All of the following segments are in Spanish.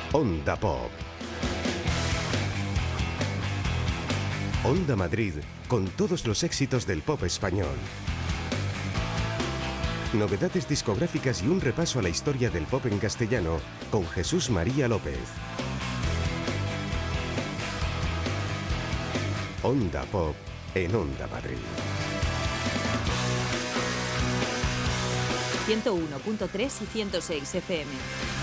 Onda Pop. Onda Madrid, con todos los éxitos del pop español. Novedades discográficas y un repaso a la historia del pop en castellano con Jesús María López. Onda Pop en Onda Madrid. 101.3 y 106 FM.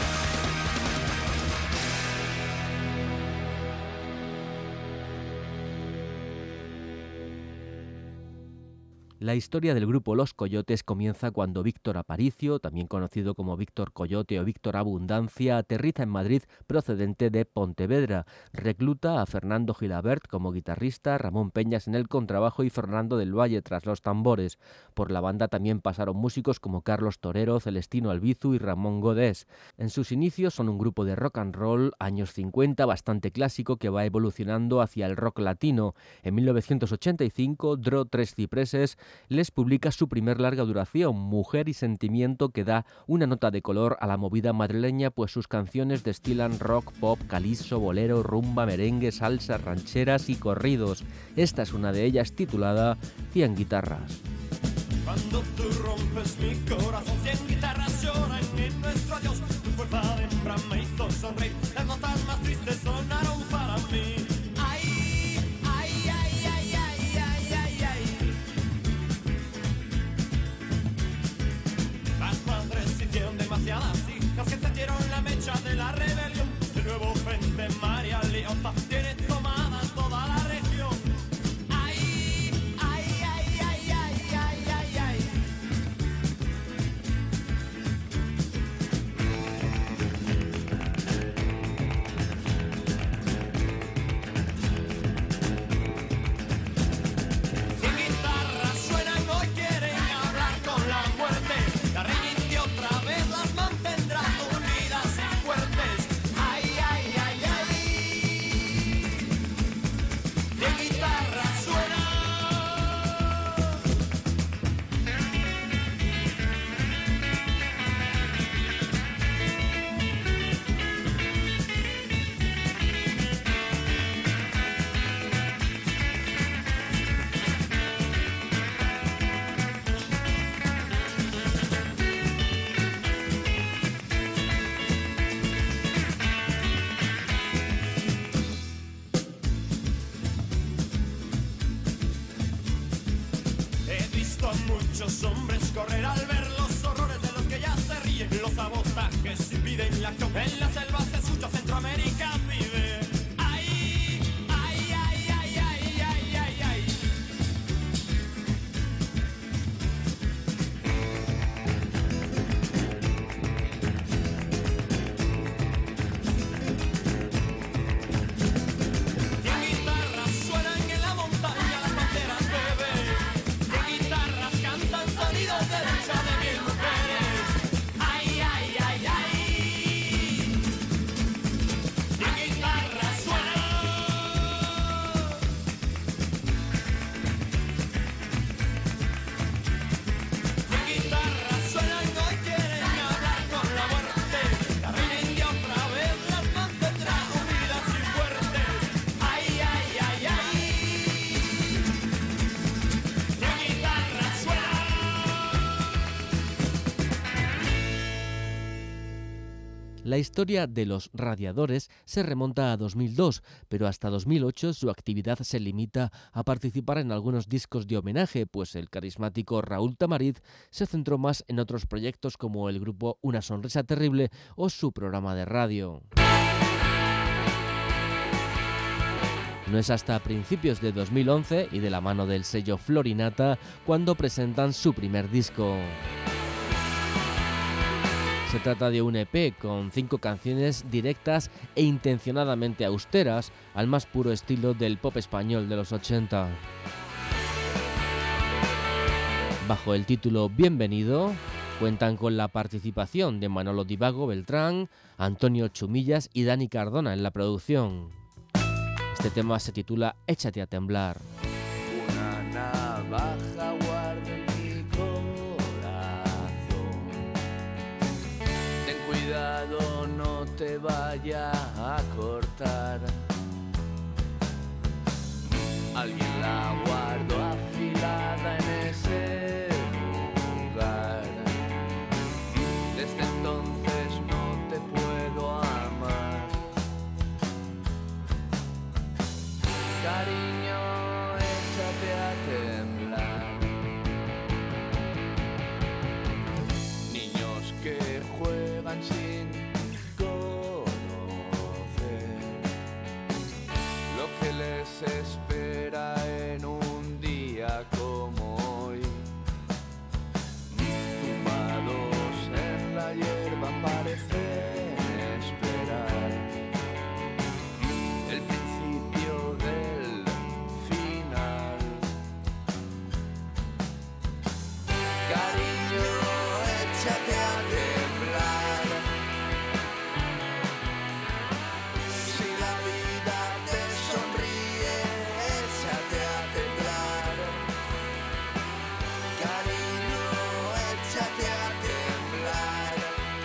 La historia del grupo Los Coyotes comienza cuando Víctor Aparicio, también conocido como Víctor Coyote o Víctor Abundancia, aterriza en Madrid procedente de Pontevedra. Recluta a Fernando Gilabert como guitarrista, Ramón Peñas en el contrabajo y Fernando del Valle tras los tambores. Por la banda también pasaron músicos como Carlos Torero, Celestino Albizu y Ramón Godés. En sus inicios son un grupo de rock and roll, años 50, bastante clásico que va evolucionando hacia el rock latino. En 1985, Dro Tres Cipreses les publica su primer larga duración, Mujer y Sentimiento, que da una nota de color a la movida madrileña, pues sus canciones destilan rock, pop, calipso, bolero, rumba, merengue, salsa, rancheras y corridos. Esta es una de ellas titulada 100 guitarras. Cuando tú rompes mi corazón, 100 guitarras lloran en nuestro adiós. Tu fuerza de hembra me hizo sonreír, las notas más tristes sonaron para mí. Demasiadas hijas que encendieron la mecha de la rebelión. El nuevo frente María Leota tiene tomada toda la región. Ay, ay, ay, ay, ay, ay, ay, ay. Sin guitarras suenan, hoy quieren hablar con la muerte. La reina de otra vez las mantendrá unidas y fuertes. Ay, ay, ay, ay. De guitarra suena. He visto a muchos hombres correr al ver los horrores de los que ya se ríen. Los sabotajes impiden la acción. En la selva se escucha, Centroamérica vive. Ay, ay, ay, ay, ay, ay, ay, ay. Cien guitarras suenan en la montaña, las banderas beben. De guitarras cantan sonidos de lucha de mil mujeres. Ay, ay, ay, ay. De guitarras suenan. De guitarras suenan, hoy quieren hablar con la muerte. La reina india otra vez las mantendrá unidas y fuertes. Ay, ay, ay, ay. De guitarras suenan. La historia de Los Radiadores se remonta a 2002, pero hasta 2008 su actividad se limita a participar en algunos discos de homenaje, pues el carismático Raúl Tamariz se centró más en otros proyectos como el grupo Una Sonrisa Terrible o su programa de radio. No es hasta principios de 2011 y de la mano del sello Florinata cuando presentan su primer disco. Se trata de un EP con 5 canciones directas e intencionadamente austeras, al más puro estilo del pop español de los 80. Bajo el título Bienvenido, cuentan con la participación de Manolo Divago Beltrán, Antonio Chumillas y Dani Cardona en la producción. Este tema se titula Échate a temblar. Una navaja guarda en mi corazón. Ten cuidado, no te vaya a cortar. Alguien la guardó afilada en ese lugar. Desde entonces no te puedo amar. Cariño, échate a temblar. Niños que juegan sin conocer lo que les espera en un día como hoy. Tumbados en la hierba parecen esperar el principio del final. Cariño, échate a temblar. Si la vida te sonríe, échate a temblar. Cariño, échate a temblar.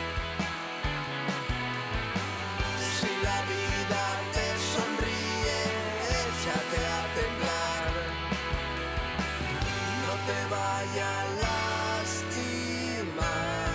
Si la vida te sonríe, échate a temblar. No te vaya a lastimar.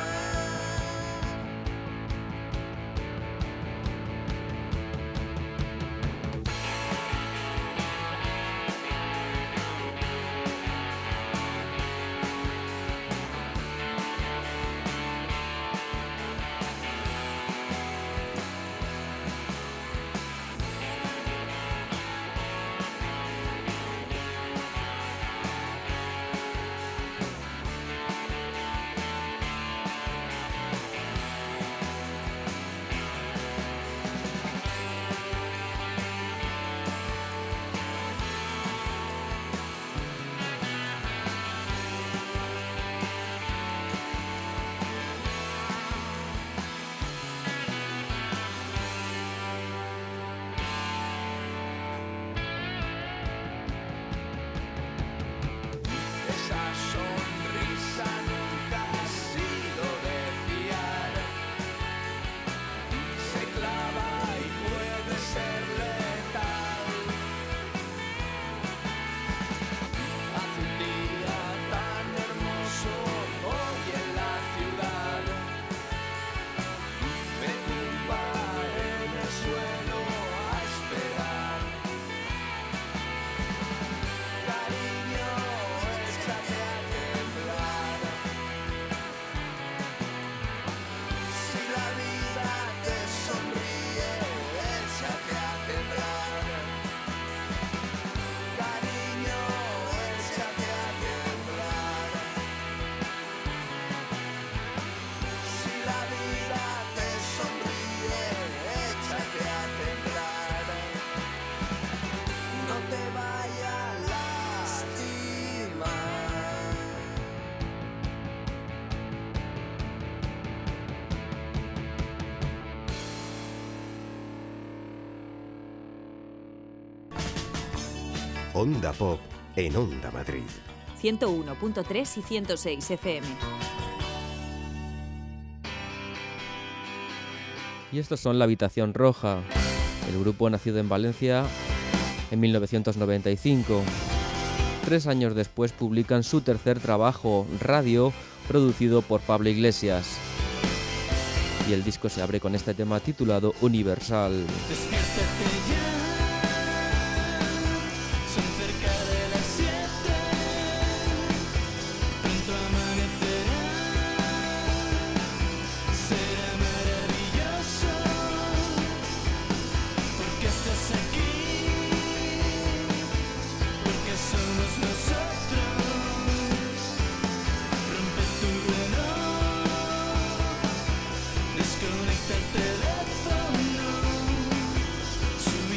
Esa sonrisa nunca ha sido de fiar. Se clava y puede ser letal. Hace un día tan hermoso hoy en la ciudad. Me tumba en el suelo a esperar. Cariño, échate a temblar. Si la vida te sonríe, échate a temblar. Cariño, échate a temblar. Si la vida te sonríe, échate a temblar. No te vaya a lastimar. Onda Pop en Onda Madrid. 101.3 y 106 FM. Y estos son La Habitación Roja, el grupo nacido en Valencia en 1995. 3 años después publican su tercer trabajo, Radio, producido por Pablo Iglesias. Y el disco se abre con este tema titulado Universal. Despiértate ya, son cerca de las 7, pronto amanecerá, será maravilloso, porque estás aquí, porque somos nosotros, rompe tu reloj, desconecta el teléfono, subir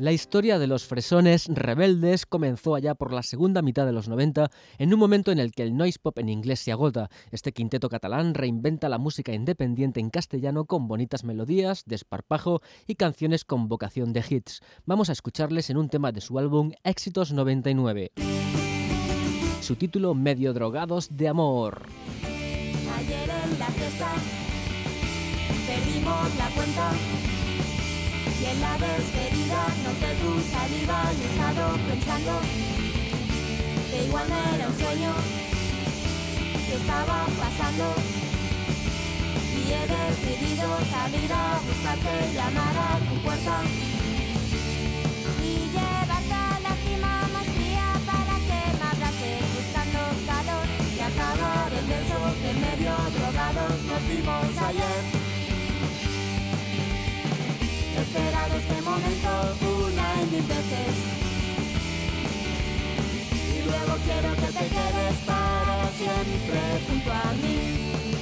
La historia de los Fresones rebeldes comenzó allá por la segunda mitad de los 90, en un momento en el que el noise pop en inglés se agota. Este quinteto catalán reinventa la música independiente en castellano con bonitas melodías, desparpajo y canciones con vocación de hits. Vamos a escucharles en un tema de su álbum Éxitos 99. Su título, Medio drogados de amor. Ayer en la fiesta perdimos la cuenta y en la despedida noté tu saliva y he estado pensando que igual no era un sueño que estaba pasando y he decidido salir a buscarte, llamar a tu puerta y llevarte a la cima más fría para que me abraces buscando calor y acabar el beso que medio drogados nos dimos ayer. He esperado este momento una y mil veces y luego quiero que te quedes para siempre junto a mí.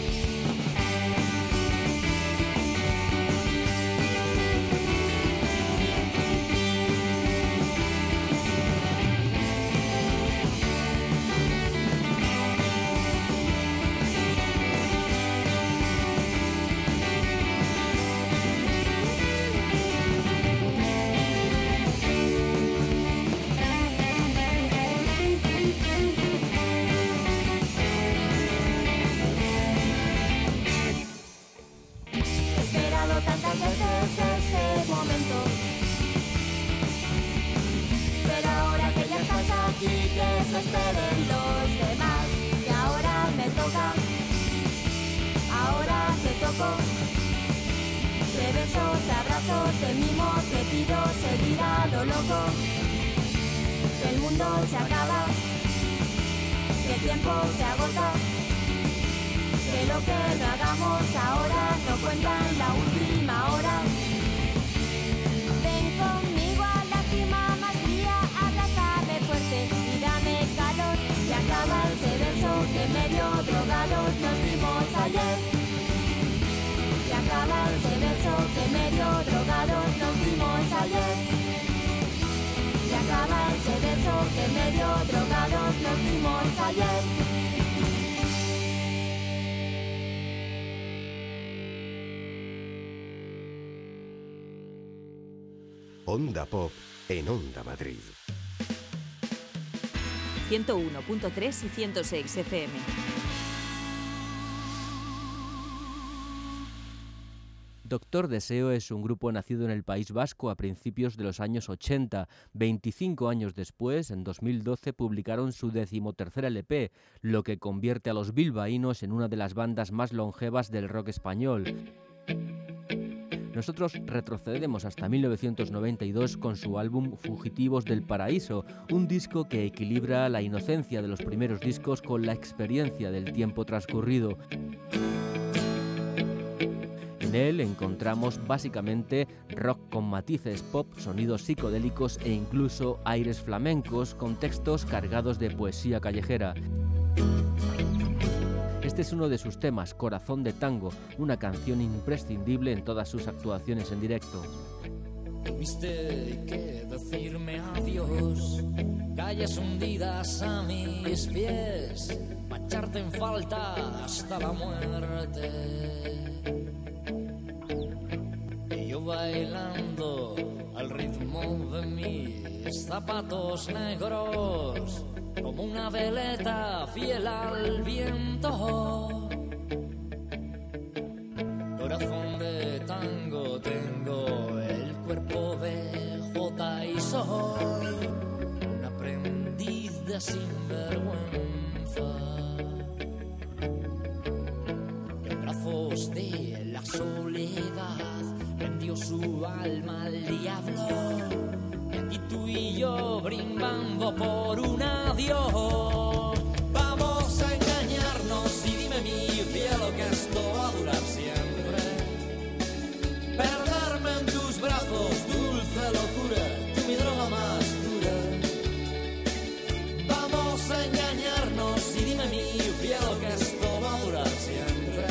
Tantas veces este momento, pero ahora que ya estás aquí, que se esperen los demás, y ahora me toca, ahora te toco, te beso, te abrazo, te mimo, te pido seguir a lo loco, que el mundo se acaba, que el tiempo se agota. Que lo que no hagamos ahora no cuenta en la última hora. Ven conmigo a la cima más fría, abrázame fuerte y dame calor. Y acaba ese beso que medio drogados nos dimos ayer. Y acaba ese beso que medio drogados nos dimos ayer. Y acaba ese beso que medio drogados nos dimos ayer. Onda Pop en Onda Madrid. 101.3 y 106 FM. Doctor Deseo es un grupo nacido en el País Vasco a principios de los años 80. 25 años después, en 2012, publicaron su 13º LP, lo que convierte a los bilbaínos en una de las bandas más longevas del rock español. Nosotros retrocedemos hasta 1992 con su álbum Fugitivos del Paraíso, un disco que equilibra la inocencia de los primeros discos con la experiencia del tiempo transcurrido. En él encontramos básicamente rock con matices pop, sonidos psicodélicos e incluso aires flamencos con textos cargados de poesía callejera. Este es uno de sus temas, Corazón de Tango, una canción imprescindible en todas sus actuaciones en directo. Tuviste que decirme adiós, calles hundidas a mis pies, pa' echarte en falta hasta la muerte. Y yo bailando al ritmo de mis zapatos negros, como una veleta fiel al viento. Corazón de tango, tengo el cuerpo de jota y soy un aprendiz de sinvergüenza. En brazos de la soledad vendió su alma al diablo. Y tú y yo brindando por un adiós. Vamos a engañarnos y dime mi cielo que esto va a durar siempre. Perderme en tus brazos, dulce locura, tú mi droga más dura. Vamos a engañarnos y dime mi cielo que esto va a durar siempre.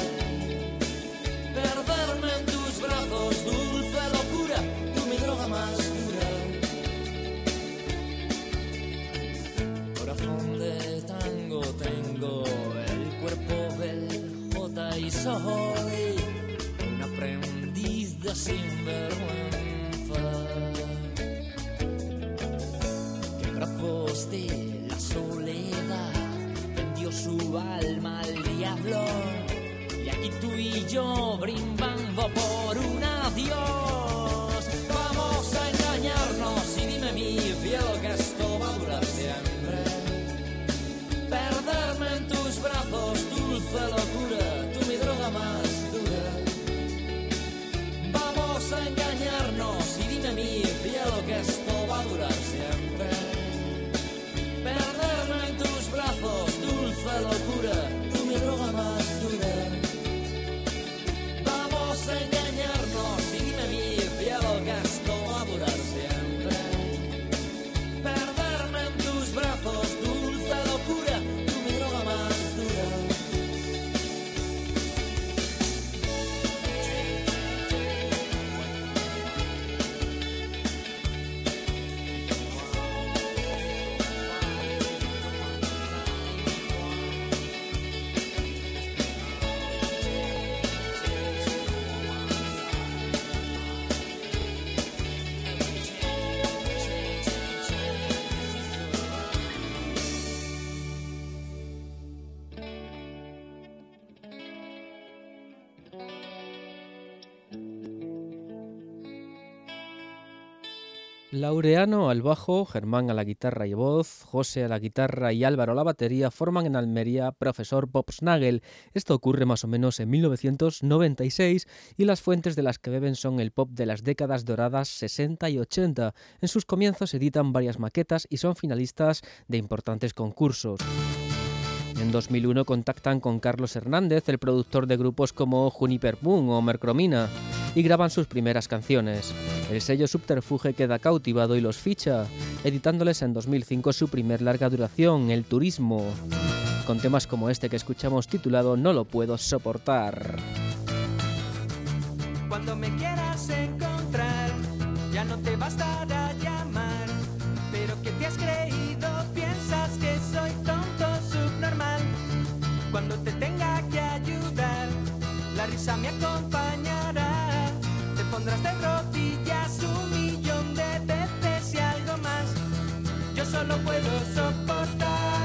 Perderme en tus brazos, dulce locura, tú mi droga más dura. corazón de tango tengo, el cuerpo del J y soy un aprendiz de sinvergüenza que en brazos de la soledad vendió su alma al diablo. Y aquí tú y yo brindando por un adiós. Vamos a engañarnos y dime mi cielo que esto va a durar siempre. Perderme en tus brazos, dulce locura, tú mi droga más dura. Vamos a engañarnos y dime mi cielo que esto va a durar siempre. Perderme en tus brazos, dulce locura, tú mi droga más dura. Vamos a engañarnos y dime mi cielo que esto va a durar siempre. Perderme en tus brazos, dulce locura, tú mi droga más dura. Laureano al bajo, Germán a la guitarra y voz, José a la guitarra y Álvaro a la batería forman en Almería Profesor Popsnagel. Esto ocurre más o menos en 1996 y las fuentes de las que beben son el pop de las décadas doradas 60 y 80. En sus comienzos editan varias maquetas y son finalistas de importantes concursos. En 2001 contactan con Carlos Hernández, el productor de grupos como Juniper Moon o Mercromina, y graban sus primeras canciones. El sello Subterfuge queda cautivado y los ficha, editándoles en 2005 su primer larga duración, El Turismo, con temas como este que escuchamos titulado No lo puedo soportar. Cuando me quieras encontrar, ya no te bastará llamar. Pero que te has creído, piensas que soy tonto subnormal. Cuando te tenga que ayudar, la risa me acompañará. Te pondrás de rodillas 1.000.000 de veces y algo más. Yo solo puedo soportar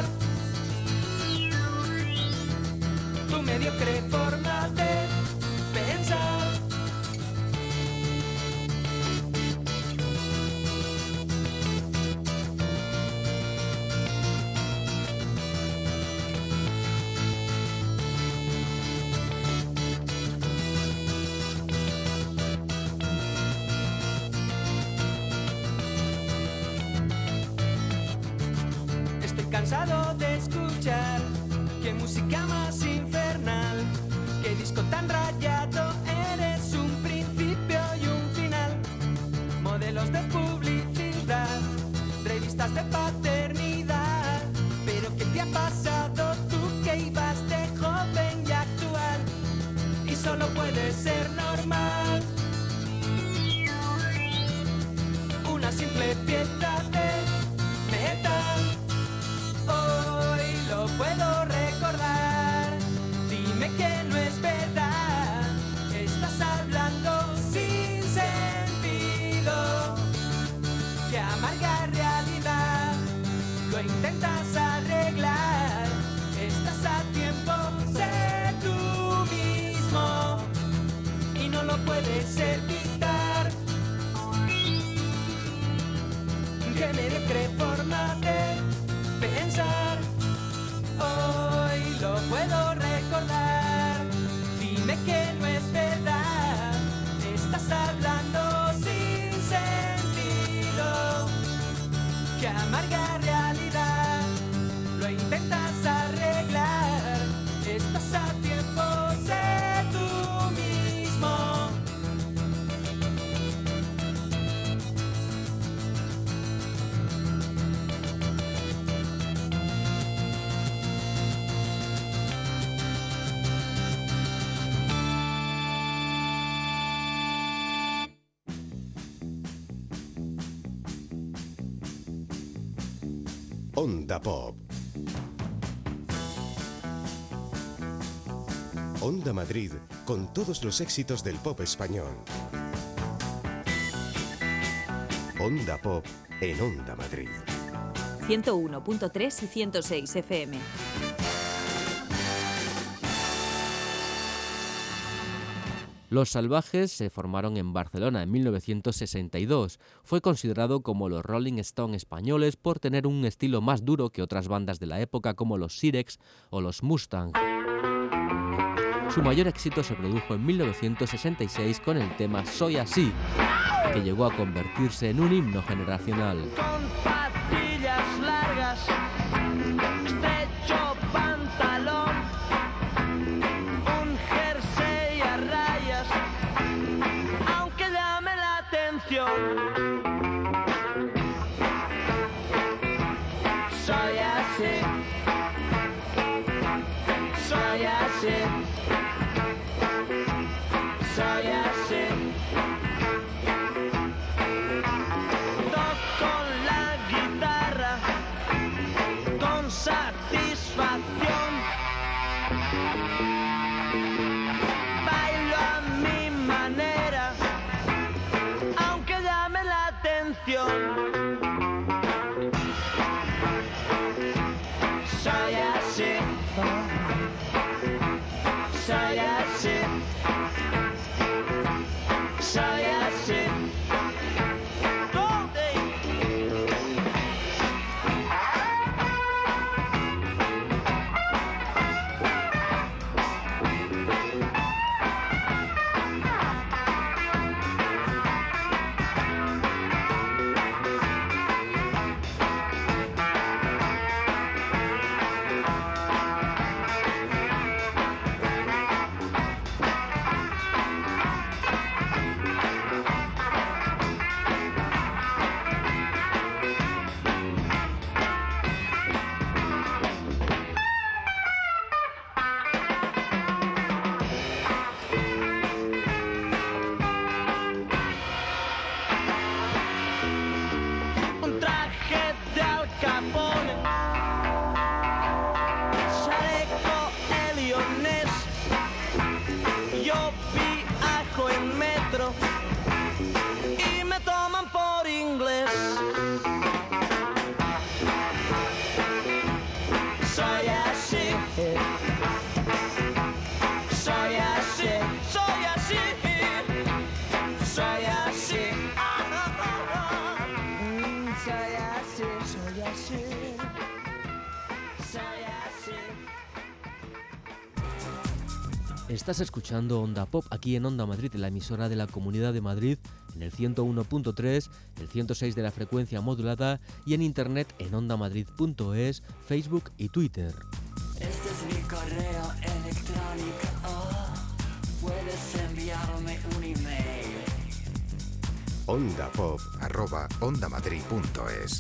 tu mediocre forma de pensar. Cansado de escuchar, qué música más infernal, qué disco tan rayado, eres un principio y un final. Modelos de publicidad, revistas de paternidad, pero ¿qué te ha pasado tú que ibas de joven y actual? Y solo puede ser normal, una simple pieza de metal. Hoy lo puedo recordar, dime que no es verdad, estás hablando sin sentido, que amarga realidad, lo intentas arreglar, estás a tiempo, sé tú mismo, y no lo puedes evitar, que mediocre forma de pensar. Hoy lo puedo recordar, dime que no es verdad, estás hablando sin sentido, que amarga realidad, lo intentas Onda Pop. Onda Madrid, con todos los éxitos del pop español. Onda Pop en Onda Madrid. 101.3 y 106 FM. Los Salvajes se formaron en Barcelona en 1962. Fue considerado como los Rolling Stones españoles por tener un estilo más duro que otras bandas de la época como los Sirex o los Mustang. Su mayor éxito se produjo en 1966 con el tema Soy Así, que llegó a convertirse en un himno generacional. Con patillas largas, estrecho pantalón, un jersey a rayas, aunque llame la atención. Soy así, soy así, soy así. Toco la guitarra con satisfacción. Bailo a mi manera, aunque llame la atención. Soy así, soy así, soy así. Un traje de Al Capone, chaleco elionés. Yo viajo en metro y me toman por inglés. Soy así, soy así, soy así, soy así. Soy así, soy así, soy así. Estás escuchando Onda Pop aquí en Onda Madrid, la emisora de la Comunidad de Madrid, en el 101.3, el 106 de la frecuencia modulada y en internet en ondamadrid.es, Facebook y Twitter. Este es mi correo electrónico. Puedes enviarme un email. ondapop@ondamadrid.es.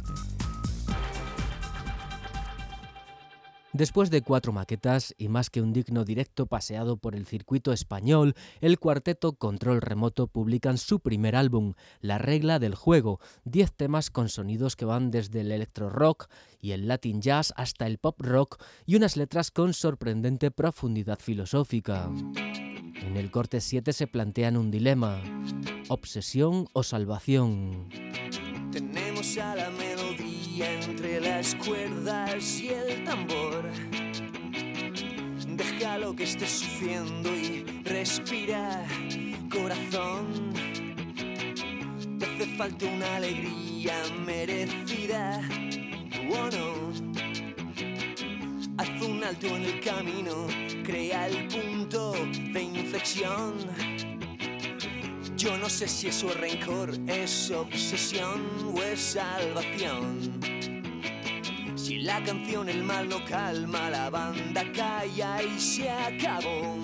Después de 4 maquetas y más que un digno directo paseado por el circuito español, el cuarteto Control Remoto publican su primer álbum, La Regla del Juego, 10 temas con sonidos que van desde el electro rock y el latin jazz hasta el pop rock y unas letras con sorprendente profundidad filosófica. En el corte 7 se plantean un dilema: obsesión o salvación. Tenemos a la melodía entre las cuerdas y el tambor. Déjalo que esté sufriendo y respira, corazón. Te hace falta una alegría merecida. Oh, no. Haz un alto en el camino, crea el punto de inflexión. Yo no sé si eso es rencor, es obsesión o es salvación. Si la canción el mal no calma, la banda calla y se acabó.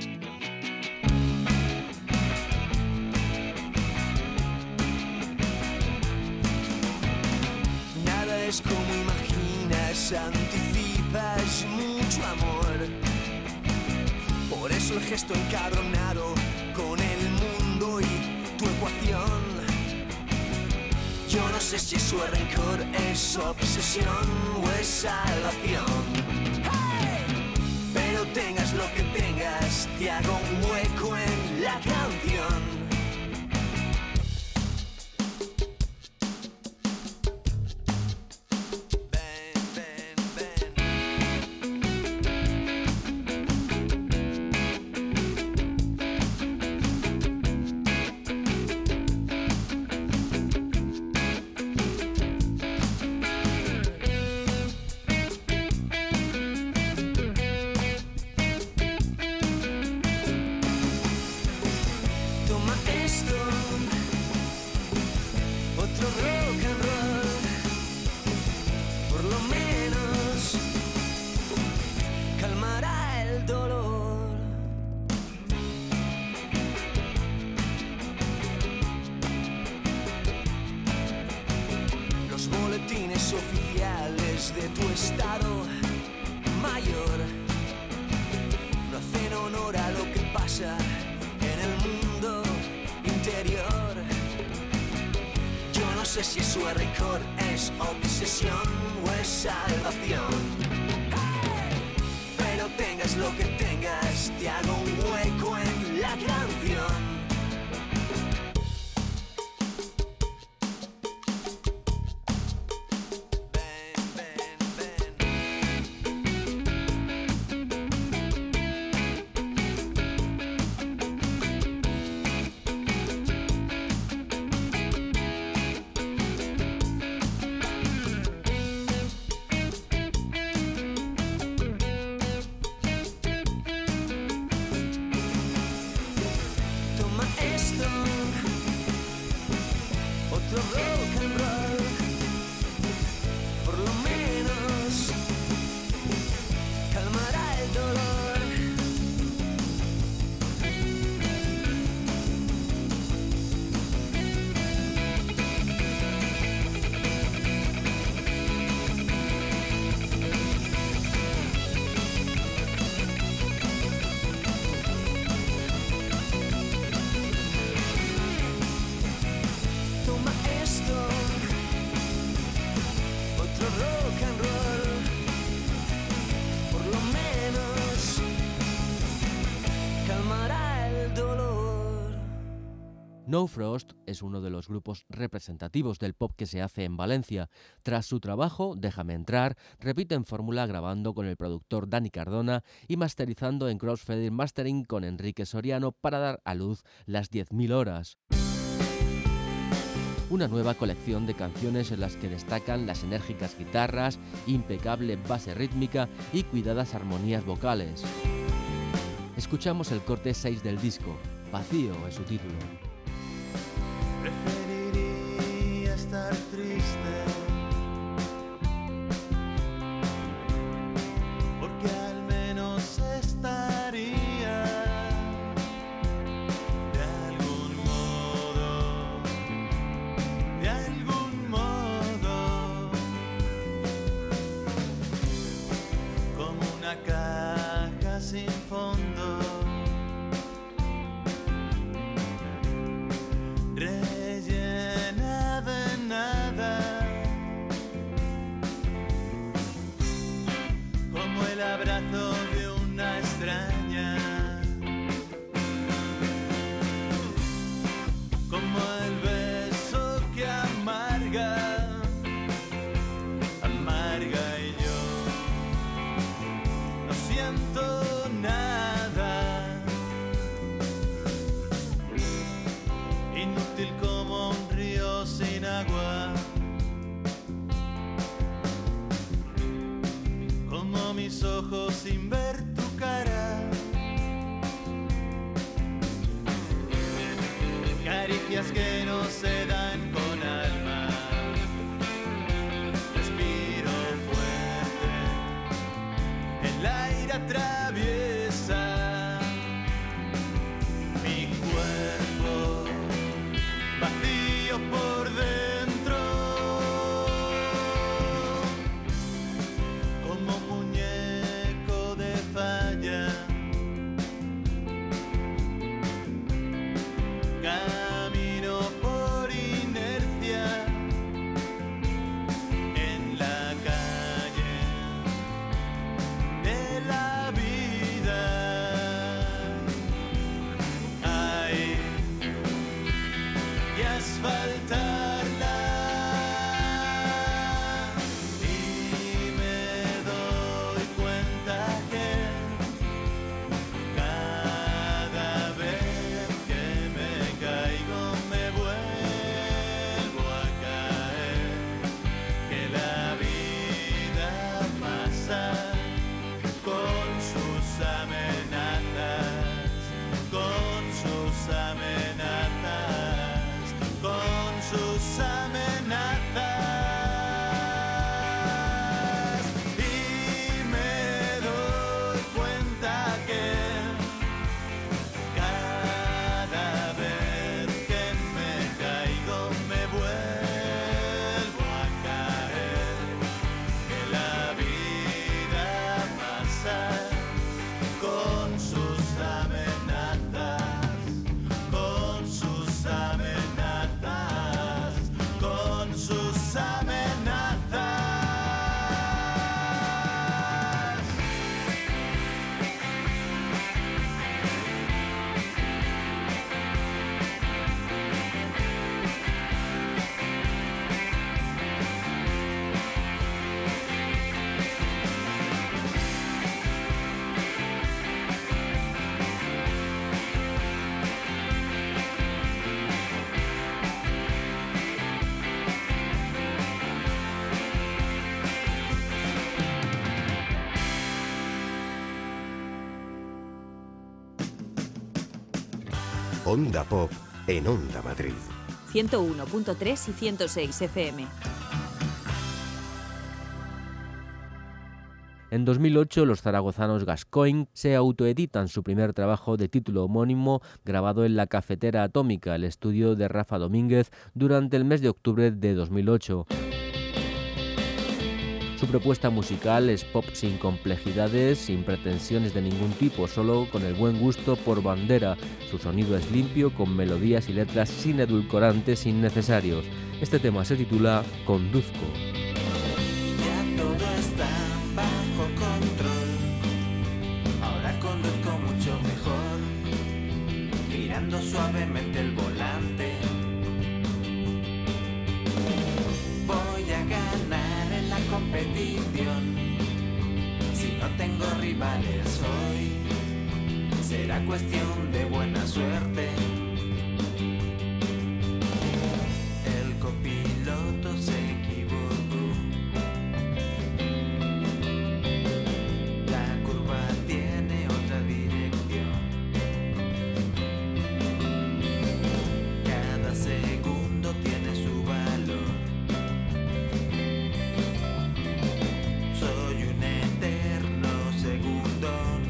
Nada es como imaginas, anticipas mucho amor. Por eso el gesto encabronado con el mundo y tu ecuación. Yo no sé si eso es rencor, es obsesión o es salvación. ¡Hey! Pero tengas lo que tengas, te hago un hueco en la canción. Oficiales de tu estado mayor no hacen honor a lo que pasa en el mundo interior. Yo no sé si eso es rencor, es obsesión o es salvación. ¡Hey! Pero tengas lo que tengas, te hago un hueco en la canción. No Frost es uno de los grupos representativos del pop que se hace en Valencia. Tras su trabajo, Déjame entrar, repiten fórmula grabando con el productor Dani Cardona y masterizando en Crossfader Mastering con Enrique Soriano para dar a luz Las 10.000 horas. Una nueva colección de canciones en las que destacan las enérgicas guitarras, impecable base rítmica y cuidadas armonías vocales. Escuchamos el corte 6 del disco, Vacío es su título. Preferiría estar triste, porque al menos estaría de algún modo, como una caja sin fondo. Abrazo de una extraña, como el beso que amarga y yo no siento nada, inútil como un río sin agua. Mis ojos sin ver tu cara, caricias que no se dan con alma. Respiro fuerte, el aire atraviesa mi cuerpo, vacío por dentro. Como muñeco de Onda Pop en Onda Madrid. 101.3 y 106 FM. En 2008, los zaragozanos Gascoigne se autoeditan su primer trabajo de título homónimo, grabado en la Cafetera Atómica, el estudio de Rafa Domínguez, durante el mes de octubre de 2008. Su propuesta musical es pop sin complejidades, sin pretensiones de ningún tipo, solo con el buen gusto por bandera. Su sonido es limpio, con melodías y letras sin edulcorantes innecesarios. Este tema se titula Conduzco. Ya todo está bajo control, ahora conduzco mucho mejor, girando suavemente el volante. Voy a ganar en la competición, si no tengo rivales hoy, será cuestión de buena suerte. El copiloto se equivocó, la curva tiene otra dirección, cada segundo tiene su valor. Soy un eterno segundón.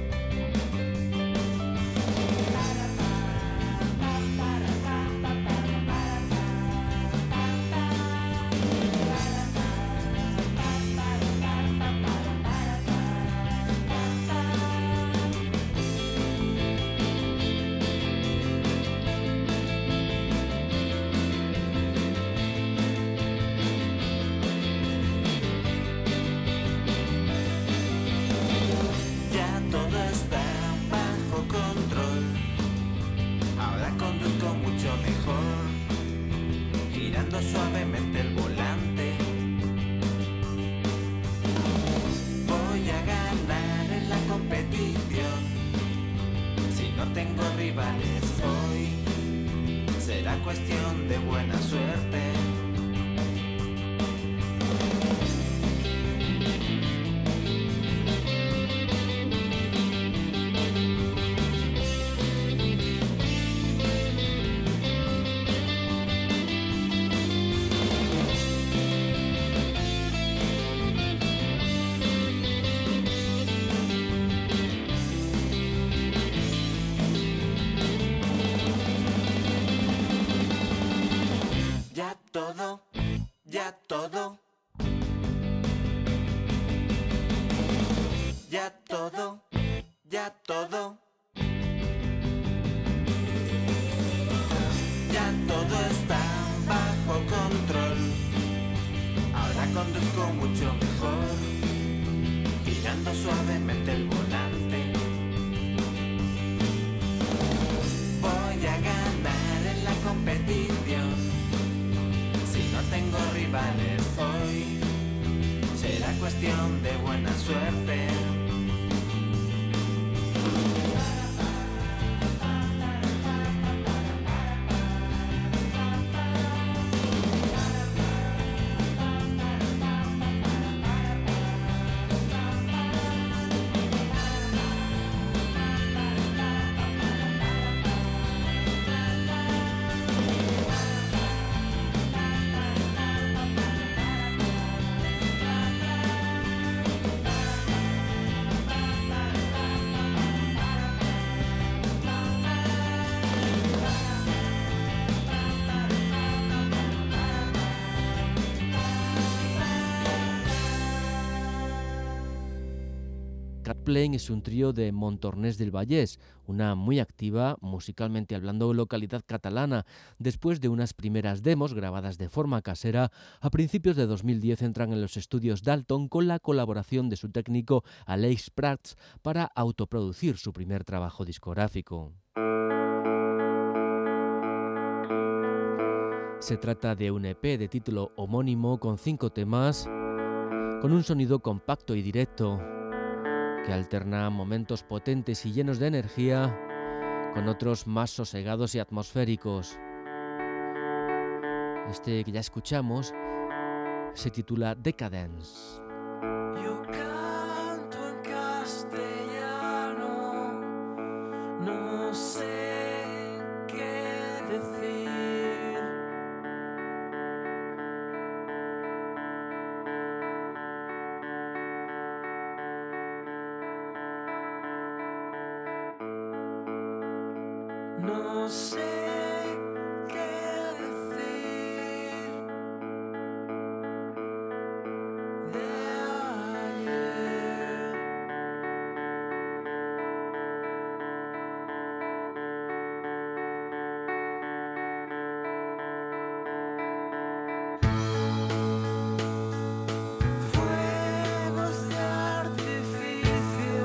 Ya todo está bajo control, ahora conduzco mucho mejor, girando suavemente el volante. Voy a ganar en la competición, si no tengo rivales hoy, será cuestión de buena suerte. Ya todo, ya todo, ya todo, ya todo, ya todo está bajo control, ahora conduzco mucho mejor, girando suavemente el volante. Voy a ganar en la competición, si no tengo rivales hoy, será cuestión de buena suerte. Catplein es un trío de Montornès del Vallès, una muy activa, musicalmente hablando, localidad catalana. Después de unas primeras demos grabadas de forma casera, a principios de 2010 entran en los estudios Dalton con la colaboración de su técnico Aleix Prats para autoproducir su primer trabajo discográfico. Se trata de un EP de título homónimo con 5 temas, con un sonido compacto y directo, que alterna momentos potentes y llenos de energía con otros más sosegados y atmosféricos. Este que ya escuchamos se titula Decadence. Yo canto en castellano, no sé No sé qué decir de ayer. Fuegos de artificio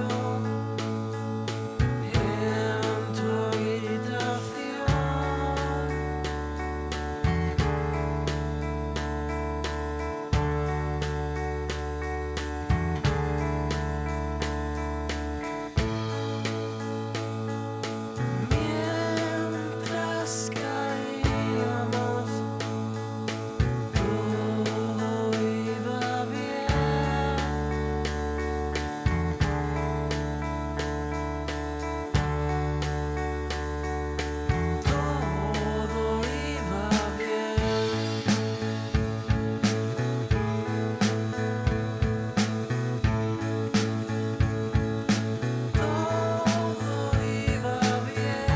en tu habitación. Mientras caíamos, todo iba bien. Todo iba bien. Todo iba bien.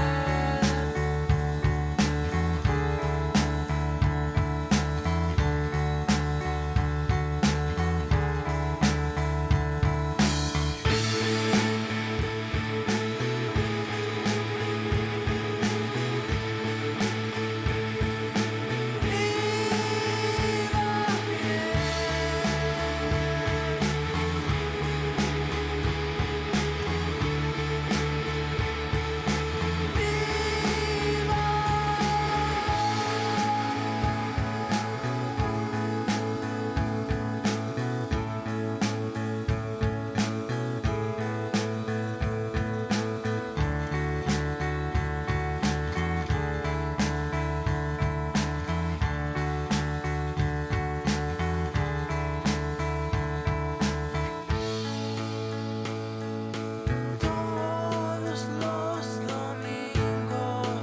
Todos los domingos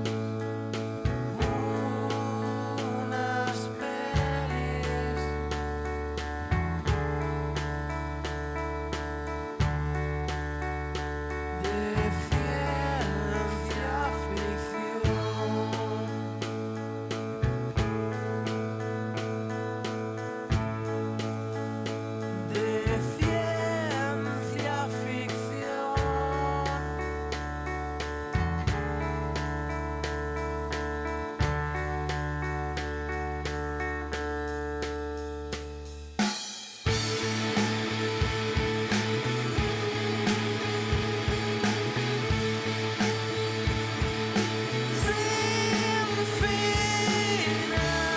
unas pelis de ciencia ficción. De ciencia ficción. Sin final.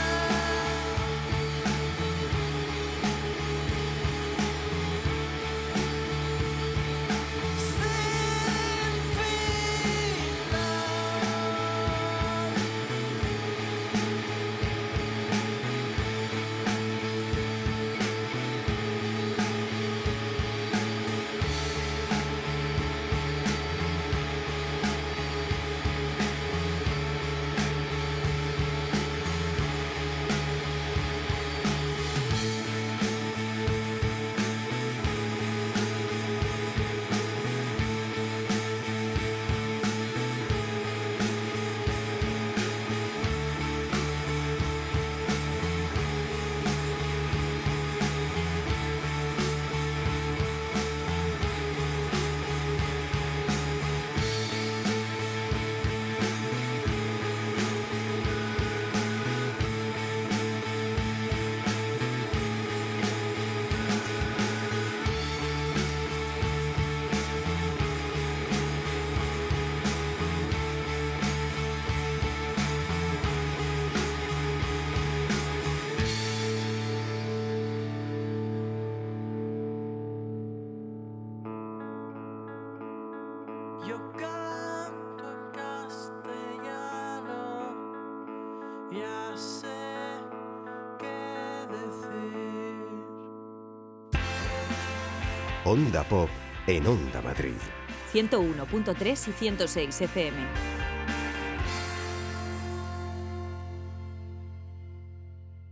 Sin Yo canto en castellano, ya sé qué decir. Onda Pop en Onda Madrid. 101.3 y 106 FM.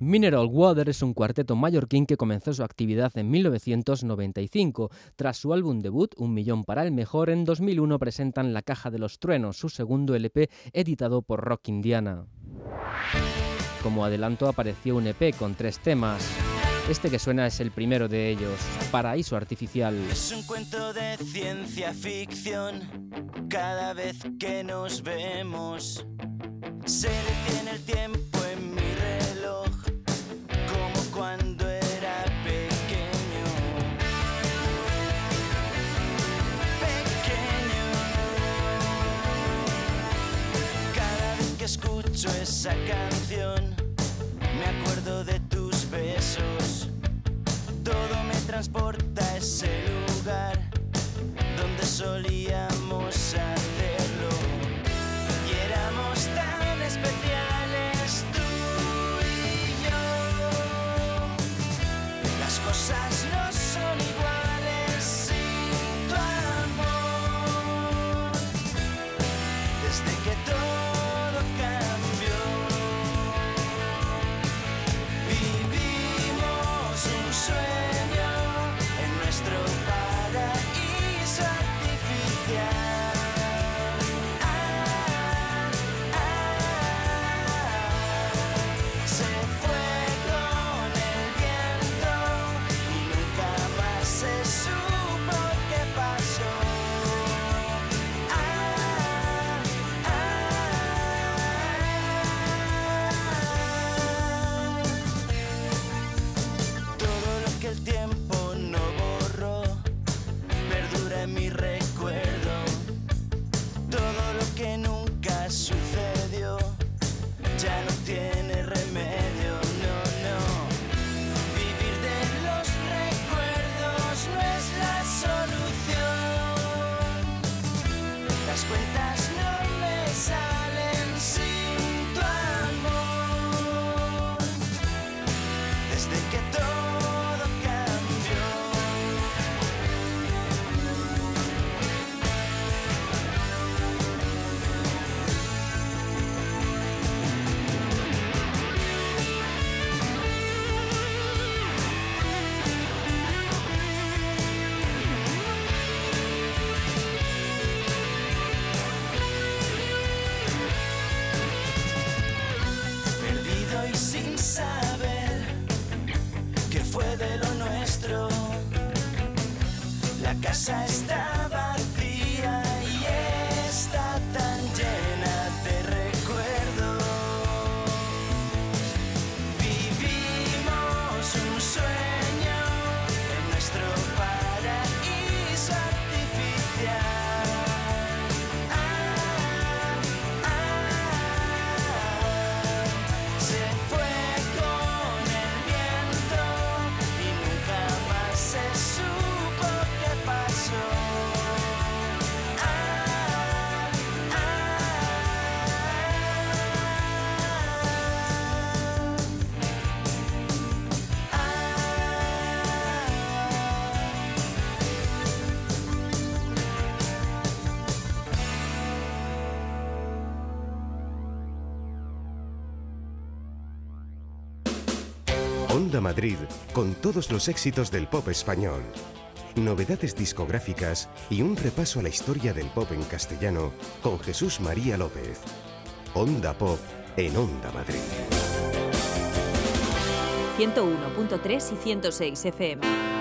Mineral Water es un cuarteto mallorquín que comenzó su actividad en 1995. Tras su álbum debut, Un millón para el mejor, en 2001 presentan La caja de los truenos, su segundo LP editado por Rock Indiana. Como adelanto apareció un EP con 3 temas. Este que suena es el primero de ellos, Paraíso Artificial. Es un cuento de ciencia ficción. Cada vez que nos vemos, se detiene el tiempo en mi reloj, como cuando era pequeño. Cada vez que escucho esa canción, me acuerdo de tus besos. Todo me transporta a ese lugar donde solíamos hacerlo. Y éramos tan especiales tú y yo. Las cosas no son iguales sin tu amor. Desde que todo cambió, vivimos un sueño en nuestro paraíso artificial. Se fue con el viento y nunca más se supo qué pasó. Todo lo que el tiempo no borró perdura en mi recuerdo. Todo lo que nunca sucedió ya no tiene remedio, no, no. Vivir de los recuerdos no es la solución. Las cuentas no me salen sin tu amor. Desde que todo cambió. Perdido y sin saber qué fue de lo nuestro. La casa está vacía y está tan llena de recuerdos. Vivimos un sueño en nuestro paraíso artificial. Se fue con el viento y nunca más se supo qué pasó. Onda Madrid, con todos los éxitos del pop español. Novedades discográficas y un repaso a la historia del pop en castellano con Jesús María López. Onda Pop en Onda Madrid. 101.3 y 106 FM.